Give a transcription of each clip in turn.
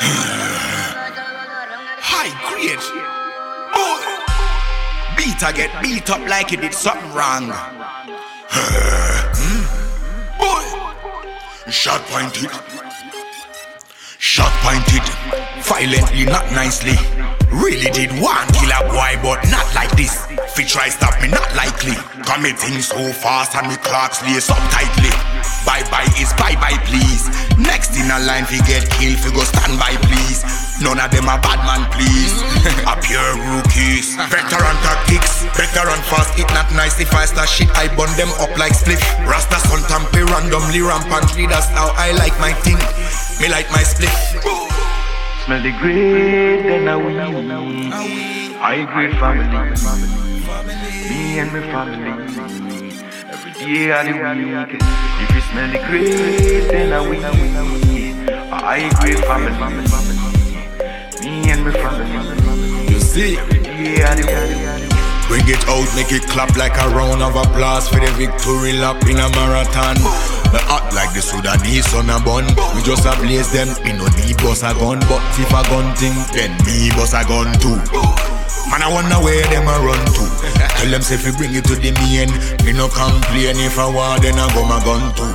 High grade. Beat I get beat up like you did something wrong. Shot pointed. Shot pointed. Violently, not nicely. Really did one kill a boy, but not like this. Fi try stop me, not likely. Committing so fast and me clocks lace up tightly. Bye bye is bye bye please. Next in a line fi get killed, fi go stand by please. None of them a bad man please. A pure rookies. Veteran tactics, veteran fast. It not nice if I start shit, I burn them up like spliff. Rasta son tampe randomly rampantly. That's how I like my thing. Me like my spliff. Smell the great, then I will. I great family. Me and my family. Every day of the week. If you smell the great, then I will. I great family. Me and my family. You see? Every day of the week. Bring it out, make it clap like a round of applause for the victory lap in a marathon. Me act like the Sudanese on a bun. We just a blaze them, me no need bust a gun. But if a gun thing, then me bust a gun too. Man, I wonder where them a run to. Tell them say if you bring it to the main, me no complain. If I want, then I go my gun too.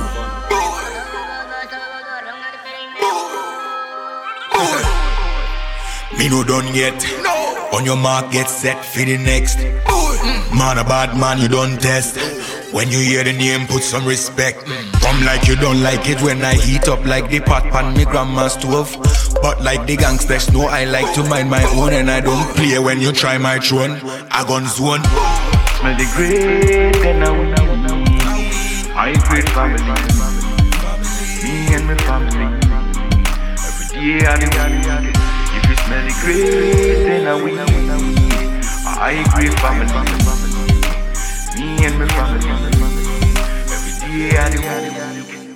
Me no done yet. On your mark, get set for the next. Man, a bad man, you don't test. When you hear the name, put some respect. Come like you don't like it when I heat up like the pot pan me grandma's stove. But like the gangsters know I like to mind my own. And I don't play when you try my throne. I gun zone. Smell the great, then I will. I great family. Me and my family. Every day of the week. If you smell the great, then I will. I great family. Me and my family. Every day of the week.